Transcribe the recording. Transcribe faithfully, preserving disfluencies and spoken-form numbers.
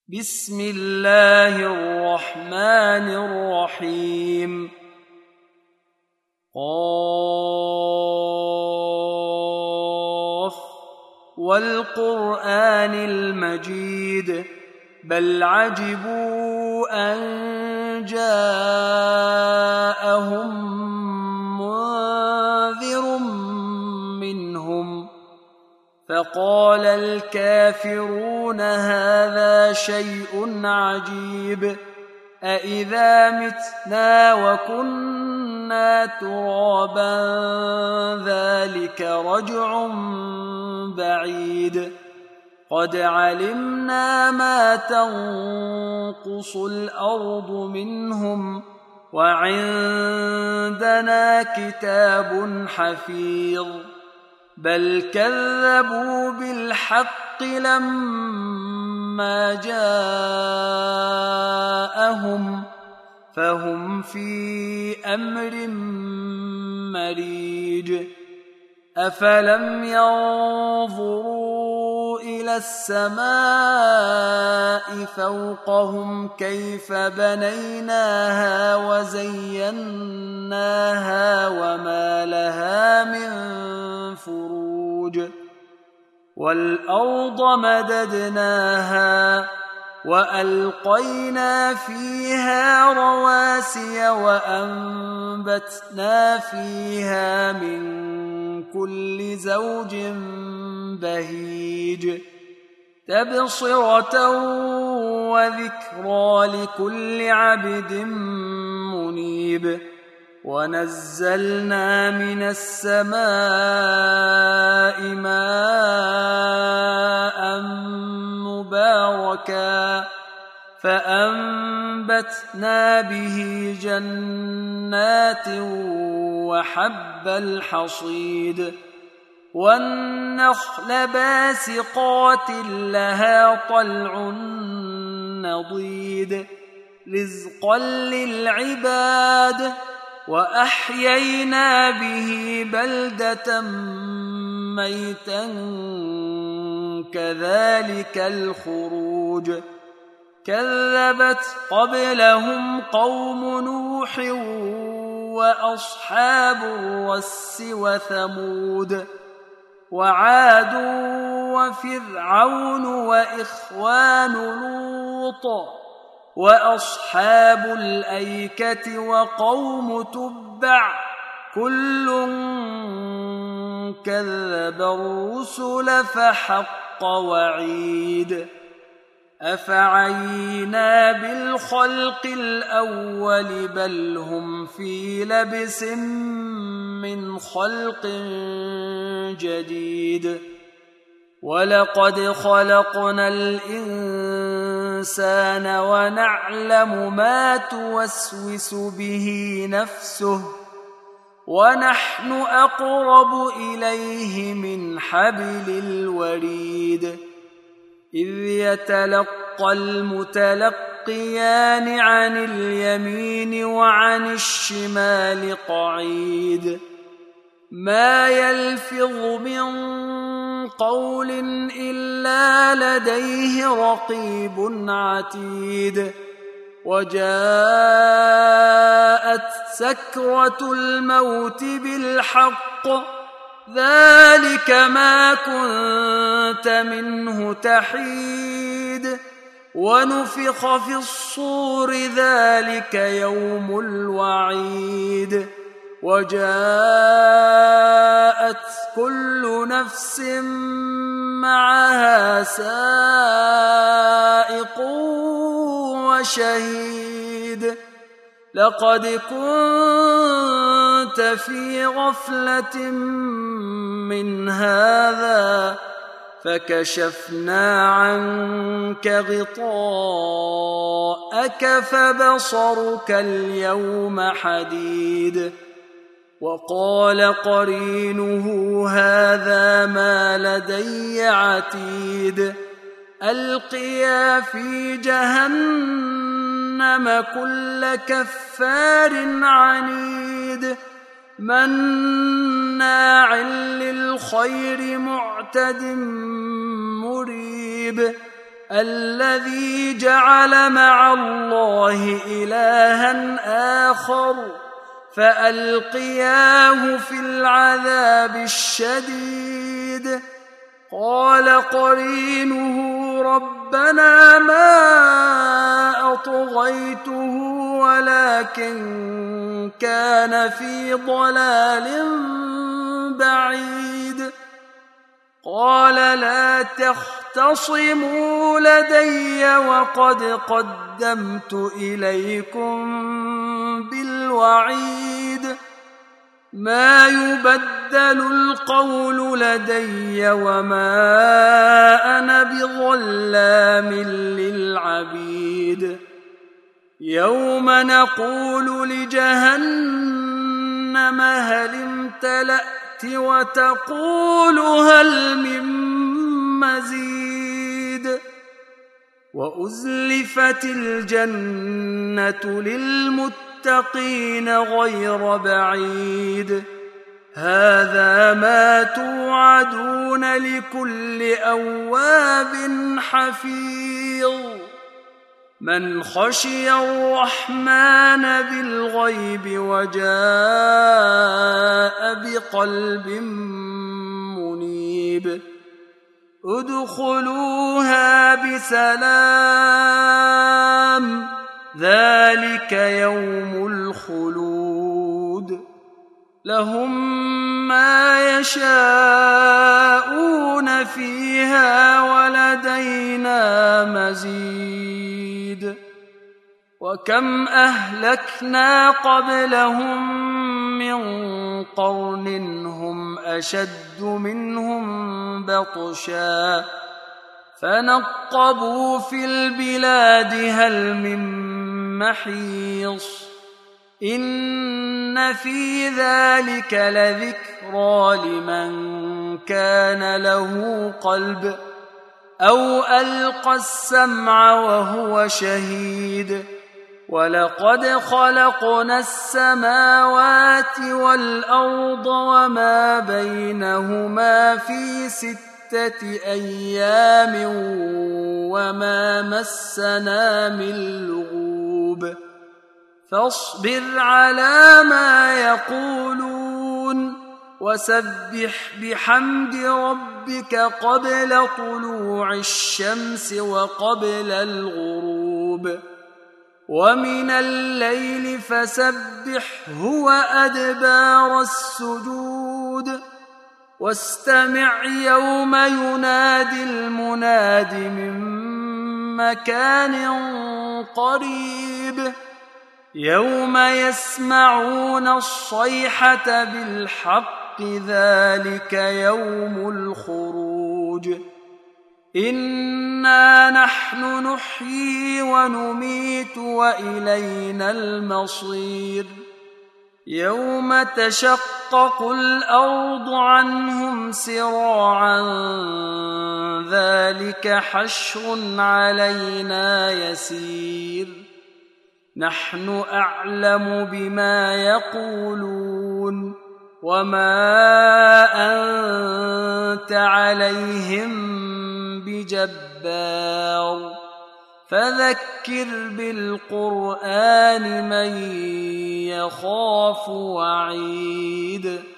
بسم الله الرحمن الرحيم قاف والقرآن المجيد بل عجبوا أن جاءهم منذر منهم فقال الكافرون هذا شيء عجيب أإذا متنا وكنا ترابا ذلك رجع بعيد قد علمنا ما تنقص الأرض منهم وعندنا كتاب حفيظ بل كذبوا بالحق لما جاءهم فهم في أمر مريج أفلم ينظروا إلى السماء فوقهم كيف بنيناها وزيناها وما لها من فروج والأرض مددناها وألقينا فيها رواسي وأنبتنا فيها من كل زوج بهيج تبصرة وذكرى لكل عبد منيب ونزلنا من السماء ماء مباركا فأنبتنا به جنات وحب الحصيد والنخل باسقات لها طلع نضيد رزقا للعباد وأحيينا به بلدة ميتا كذلك الخروج كذبت قبلهم قوم نوح وأصحاب الرس وثمود وعاد وفرعون وإخوان لوط وأصحاب الأيكة وقوم تبع كل كذب الرسل فحق وعيد أفعينا بالخلق الأول بل هم في لبس من خلق جديد ولقد خلقنا الإنسان ونعلم ما توسوس به نفسه ونحن أقرب إليه من حبل الوريد إذ يتلقى المتلقيان عن اليمين وعن الشمال قعيد ما يلفظ من قول إلا لديه رقيب عتيد وجاءت سكرة الموت بالحق ذلك ما كنت منه تحيد ونفخ في الصور ذلك يوم الوعيد وجاءت كل نفس معها سائق وشهيد لقد كنت في غفلة من هذا فكشفنا عنك غطاءك فبصرك اليوم حديد وقال قرينه هذا ما لدي عتيد ألقيا في جهنم كل كفار عنيد مناع للخير معتد مريب الذي جعل مع الله إلها آخر فألقياه في العذاب الشديد. قال قرينه ربنا ما أطغيته ولكن كان في ضلال بعيد. قال لا تختصموا لدي وقد قدمت إليكم بالوعيد. ما يبدل القول لدي وما أنا بظلام للعبيد. يوم نقول لجهنم هل امتلأت وتقول هل من مزيد. وأزلفت الجنة للمتقين غير بعيد. هذا ما توعدون لكل أواب حفيظ. من خشي الرحمن بالغيب وجاء بقلب منيب. ادخلوها بسلام ذلك يوم الخلود. لهم ما يشاءون فيها ولدينا مزيد. وكم أهلكنا قبلهم من قرن هم أشد منهم بطشا فنقبوا في البلاد هل من محيص. إن في ذلك لذكرى لمن كان له قلب أو ألقى السمع وهو شهيد. ولقد خلقنا السماوات والأرض وما بينهما في ستة أيام وما مسنا من لغوب. فاصبر على ما يقولون وسبح بحمد ربك قبل طلوع الشمس وقبل الغروب. ومن الليل فسبحه وأدبار السجود. واستمع يوم ينادي المناد من مكان قريب. يوم يسمعون الصيحة بالحق ذلك يوم الخروج. إنا نحن نحيي ونميت وإلينا المصير. يوم تشقق الأرض عنهم سراعا ذلك حشر علينا يسير. نحن أعلم بما يقولون وما أنت عليهم بجبار. فذكر بالقرآن من يخاف وعيد.